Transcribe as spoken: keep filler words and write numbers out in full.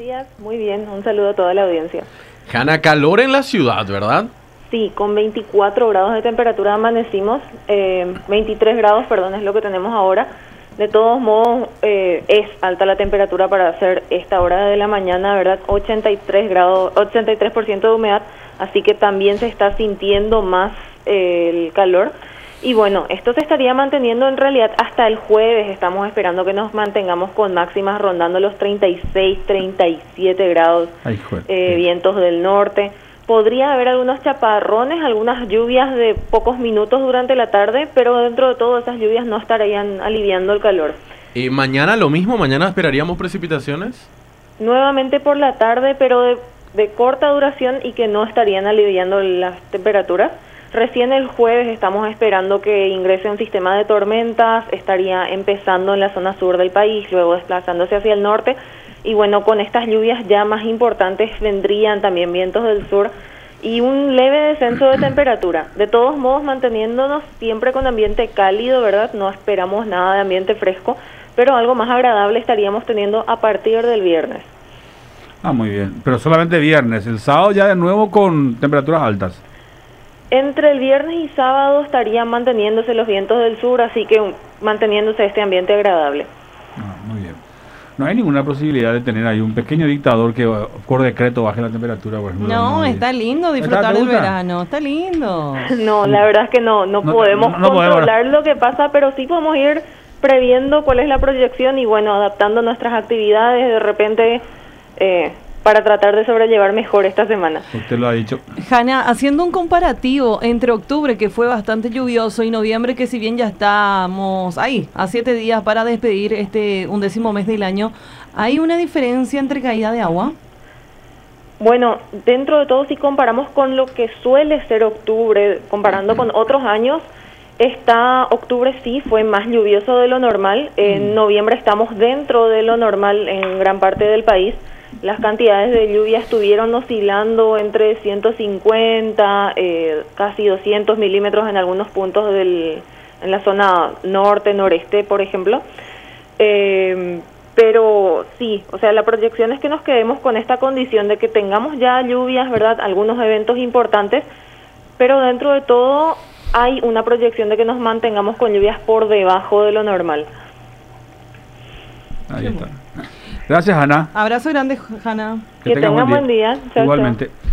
días, muy bien, un saludo a toda la audiencia. Hanna, calor en la ciudad, ¿verdad? Sí, con veinticuatro grados de temperatura amanecimos, eh, veintitrés grados, perdón, es lo que tenemos ahora. De todos modos, eh, es alta la temperatura para hacer esta hora de la mañana, ¿verdad? ochenta y tres grados, ochenta y tres por ciento de humedad, así que también se está sintiendo más eh, el calor. Y bueno, esto se estaría manteniendo en realidad hasta el jueves. Estamos esperando que nos mantengamos con máximas rondando los treinta y seis, treinta y siete grados, Ay, joder. eh, vientos del norte. Podría haber algunos chaparrones, algunas lluvias de pocos minutos durante la tarde, pero dentro de todo esas lluvias no estarían aliviando el calor. ¿Y mañana lo mismo? ¿Mañana esperaríamos precipitaciones? Nuevamente por la tarde, pero de, de corta duración y que no estarían aliviando las temperaturas. Recién el jueves estamos esperando que ingrese un sistema de tormentas, estaría empezando en la zona sur del país, luego desplazándose hacia el norte, y bueno, con estas lluvias ya más importantes vendrían también vientos del sur y un leve descenso de temperatura. De todos modos, manteniéndonos siempre con ambiente cálido, ¿verdad? No esperamos nada de ambiente fresco, pero algo más agradable estaríamos teniendo a partir del viernes. Ah, muy bien, pero solamente viernes, el sábado ya de nuevo con temperaturas altas. Entre el viernes y sábado estarían manteniéndose los vientos del sur, así que um, manteniéndose este ambiente agradable. Ah, muy bien. No hay ninguna posibilidad de tener ahí un pequeño dictador que por decreto baje la temperatura, por ejemplo. No, no está lindo disfrutar ¿Te del gusta? verano, está lindo. No, la verdad es que no, no, No- podemos no- no podemos. controlar lo que pasa, pero sí podemos ir previendo cuál es la proyección y bueno, adaptando nuestras actividades de repente eh, para tratar de sobrellevar mejor esta semana. Usted lo ha dicho. Hanna, haciendo un comparativo entre octubre, que fue bastante lluvioso, y noviembre, que si bien ya estamos ahí, a siete días para despedir este undécimo mes del año, ¿hay una diferencia entre caída de agua? Bueno, dentro de todo, si comparamos con lo que suele ser octubre, comparando con otros años, esta octubre sí fue más lluvioso de lo normal. En noviembre estamos dentro de lo normal en gran parte del país. Las cantidades de lluvia estuvieron oscilando entre ciento cincuenta, eh, casi doscientos milímetros en algunos puntos del, en la zona norte, noreste, por ejemplo. Eh, pero sí, o sea, la proyección es que nos quedemos con esta condición de que tengamos ya lluvias, ¿verdad? Algunos eventos importantes, pero dentro de todo hay una proyección de que nos mantengamos con lluvias por debajo de lo normal. Ahí está. Gracias, Ana. Abrazo grande, Hanna. Que, que tengan buen día. Chao, Igualmente. chao.